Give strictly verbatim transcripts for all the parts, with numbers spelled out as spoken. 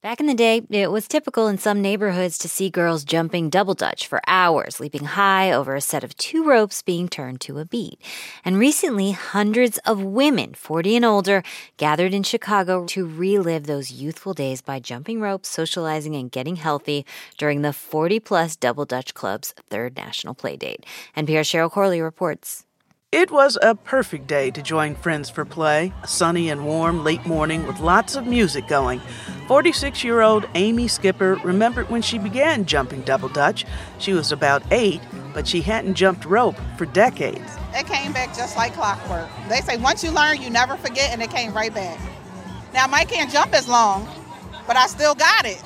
Back in the day, it was typical in some neighborhoods to see girls jumping double dutch for hours, leaping high over a set of two ropes being turned to a beat. And recently, hundreds of women, forty and older, gathered in Chicago to relive those youthful days by jumping ropes, socializing, and getting healthy during the forty-plus Double Dutch Club's third national playdate. N P R's Cheryl Corley reports. It was a perfect day to join friends for play, a sunny and warm late morning with lots of music going. forty-six-year-old Amy Skipper remembered when she began jumping double dutch. She was about eight, but she hadn't jumped rope for decades. It came back just like clockwork. They say once you learn, you never forget, and it came right back. Now, I might can't jump as long, but I still got it.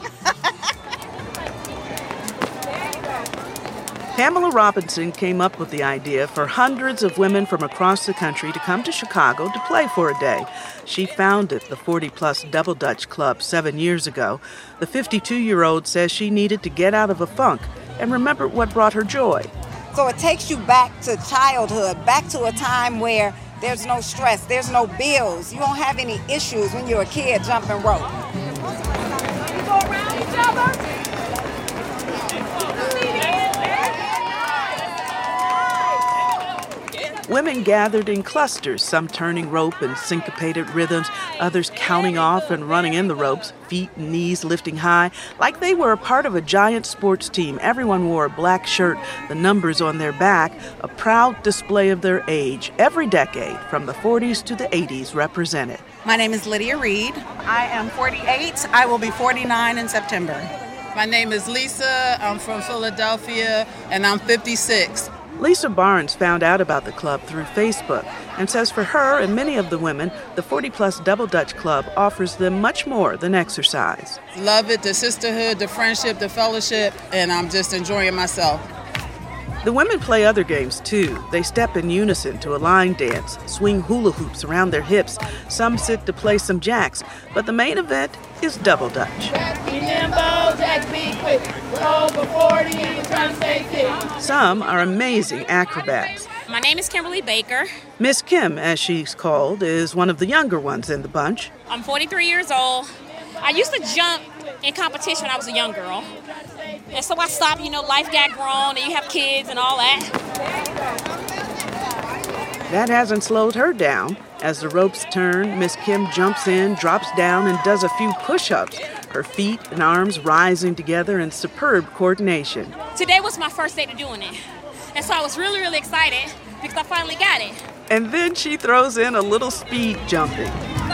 Pamela Robinson came up with the idea for hundreds of women from across the country to come to Chicago to play for a day. She founded the forty-plus Double Dutch Club seven years ago. The fifty-two-year-old says she needed to get out of a funk and remember what brought her joy. So it takes you back to childhood, back to a time where there's no stress, there's no bills. You don't have any issues when you're a kid jumping rope. You go around each other. Women gathered in clusters, some turning rope in syncopated rhythms, others counting off and running in the ropes, feet and knees lifting high, like they were a part of a giant sports team. Everyone wore a black shirt, the numbers on their back, a proud display of their age. Every decade, from the forties to the eighties, represented. My name is Lydia Reed. I am forty-eight. I will be forty-nine in September. My name is Lisa. I'm from Philadelphia, and I'm fifty-six. Lisa Barnes found out about the club through Facebook and says for her and many of the women, the forty-plus Double Dutch Club offers them much more than exercise. Love it, the sisterhood, the friendship, the fellowship, and I'm just enjoying myself. The women play other games, too. They step in unison to a line dance, swing hula hoops around their hips. Some sit to play some jacks, but the main event is Double Dutch. Some are amazing acrobats. My name is Kimberly Baker. Miss Kim, as she's called, is one of the younger ones in the bunch. I'm forty-three years old. I used to jump in competition when I was a young girl. And so I stopped, you know, life got grown and you have kids and all that. That hasn't slowed her down. As the ropes turn, Miss Kim jumps in, drops down, and does a few push-ups, her feet and arms rising together in superb coordination. Today was my first day to doing it. And so I was really, really excited because I finally got it. And then she throws in a little speed jumping.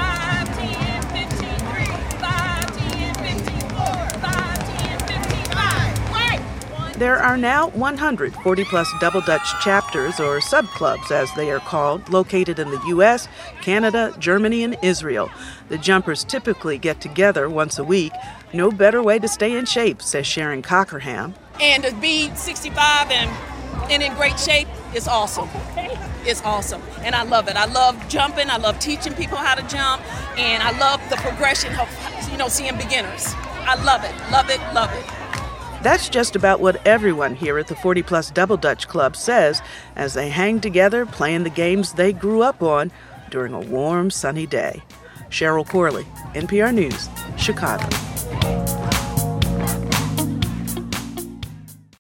There are now one hundred forty-plus Double Dutch chapters, or sub-clubs as they are called, located in the U S, Canada, Germany, and Israel. The jumpers typically get together once a week. No better way to stay in shape, says Sharon Cockerham. And to be sixty-five and, and in great shape is awesome. It's awesome. And I love it. I love jumping. I love teaching people how to jump. And I love the progression of, you know, seeing beginners. I love it. Love it. Love it. That's just about what everyone here at the forty-plus Double Dutch Club says as they hang together playing the games they grew up on during a warm, sunny day. Cheryl Corley, N P R News, Chicago.